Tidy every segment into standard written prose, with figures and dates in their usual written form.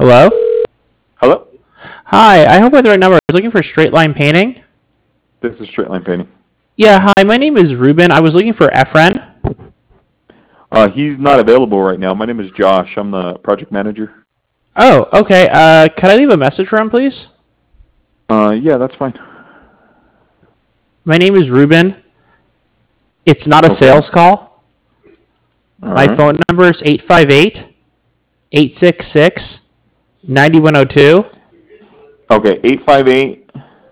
Hello? Hello? Hi, I hope I have the right number. I was looking for Straight Line Painting. This is Straight Line Painting. Yeah, hi, my name is Ruben. I was looking for Efren. He's not available right now. My name is Josh. I'm the project manager. Oh, okay. Can I leave a message for him, please? Yeah, that's fine. My name is Ruben. It's not a Okay. sales call. All My right. phone number is 858-866-9102. Okay, 858.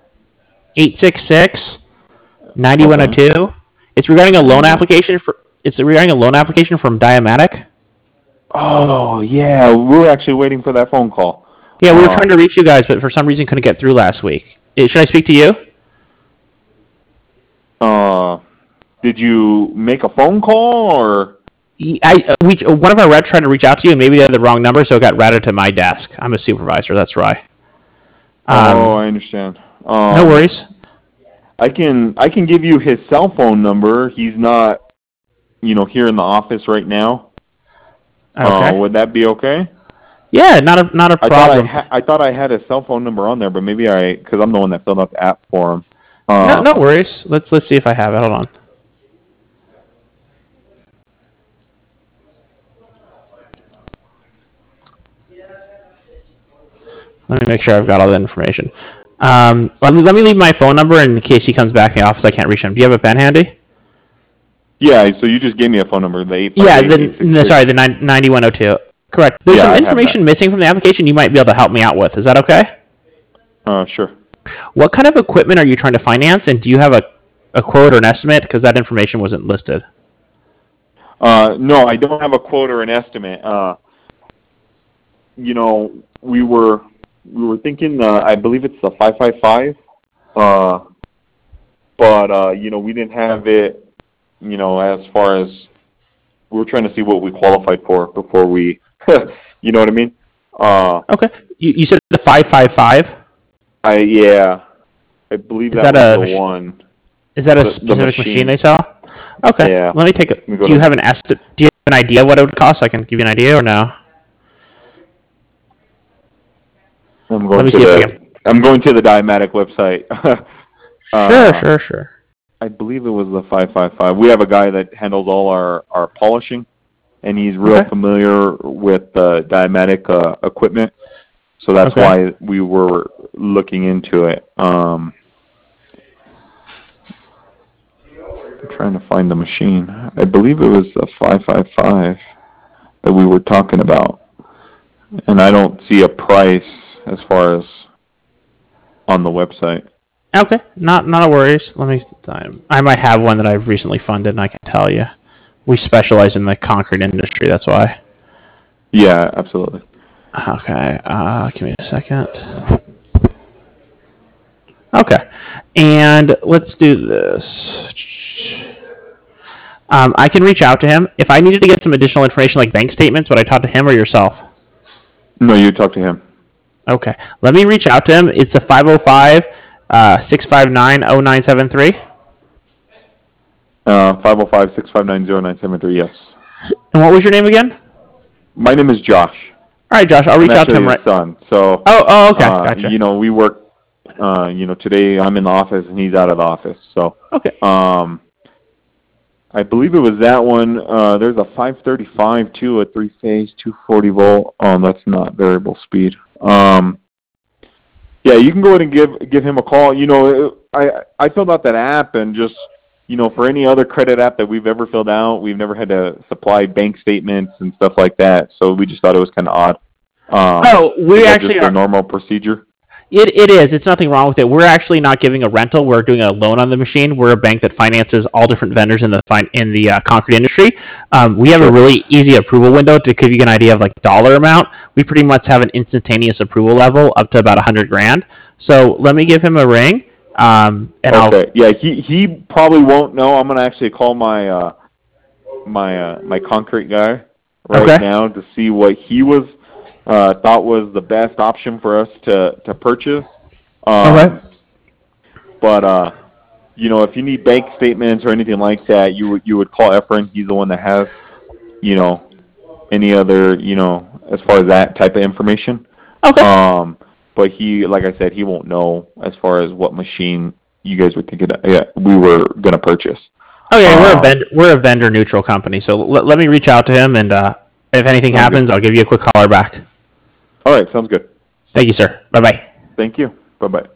866-9102. Okay. It's regarding a loan 91. application from Diamatic. Oh, yeah. We're actually waiting for that phone call. Yeah, we were trying to reach you guys, but for some reason couldn't get through last week. Should I speak to you? Did you make a phone call or? One of our reps tried to reach out to you, and maybe they had the wrong number, so it got routed to my desk. I'm a supervisor. That's why. I understand. No worries. I can give you his cell phone number. He's not, here in the office right now. Okay. Would that be okay? Yeah, not a problem. I thought I had his cell phone number on there, but maybe because I'm the one that filled out the app for him. No worries. Let's see if I have it. Hold on. Let me make sure I've got all the information. Let me leave my phone number in case he comes back in the office. I can't reach him. Do you have a pen handy? Yeah, so you just gave me a phone number, the 858. Yeah, the 9102. Correct. There's some information missing from the application you might be able to help me out with. Is that okay? Sure. What kind of equipment are you trying to finance, and do you have a quote or an estimate? Because that information wasn't listed. No, I don't have a quote or an estimate. We were thinking, I believe it's the 555, but we didn't have it, as far as we were trying to see what we qualified for before we, you know what I mean? Okay. You said the 555? Yeah, I believe that was the one. Is that a specific machine they sell? Okay. Yeah. Let me take a. Do you have an estimate? Do you have an idea what it would cost? I can give you an idea, or no? I'm going to the Diamatic website. Sure. I believe it was the 555. We have a guy that handles all our polishing, and he's real familiar with Diamatic equipment. So that's why we were looking into it. I'm trying to find the machine. I believe it was the 555 that we were talking about. And I don't see a price as far as on the website. Okay, not a worries. I might have one that I've recently funded, and I can tell you. We specialize in the concrete industry, that's why. Yeah, absolutely. Okay, give me a second. Okay, and let's do this. I can reach out to him. If I needed to get some additional information like bank statements, would I talk to him or yourself? No, you talk to him. Okay, let me reach out to him. It's a 505-659-0973. 505-659-0973, yes. And what was your name again? My name is Josh. All right, Josh, I'll reach out to him. His son. So. Oh, okay, gotcha. We work. Today I'm in the office and he's out of the office. So. Okay. I believe it was that one. There's a 535 too, a 3-phase, 240 volt. That's not variable speed. Yeah, you can go ahead and give him a call. I filled out that app, and just for any other credit app that we've ever filled out, we've never had to supply bank statements and stuff like that. So we just thought it was kind of odd. We actually just a normal procedure. It is. It's nothing wrong with it. We're actually not giving a rental. We're doing a loan on the machine. We're a bank that finances all different vendors in the concrete industry. We have a really easy approval window to give you an idea of dollar amount. We pretty much have an instantaneous approval level up to about $100,000. So let me give him a ring. Yeah, he probably won't know. I'm gonna actually call my my concrete guy now to see what he was. Thought was the best option for us to purchase. But if you need bank statements or anything like that, you would call Efren. He's the one that has any other as far as that type of information. Okay. But he, like I said, he won't know as far as what machine you guys were thinking we were gonna purchase. Okay, we're a vendor neutral company, so let me reach out to him, and if anything happens, I'll give you a quick caller back. All right, sounds good. Thank you, sir. Bye-bye. Thank you. Bye-bye.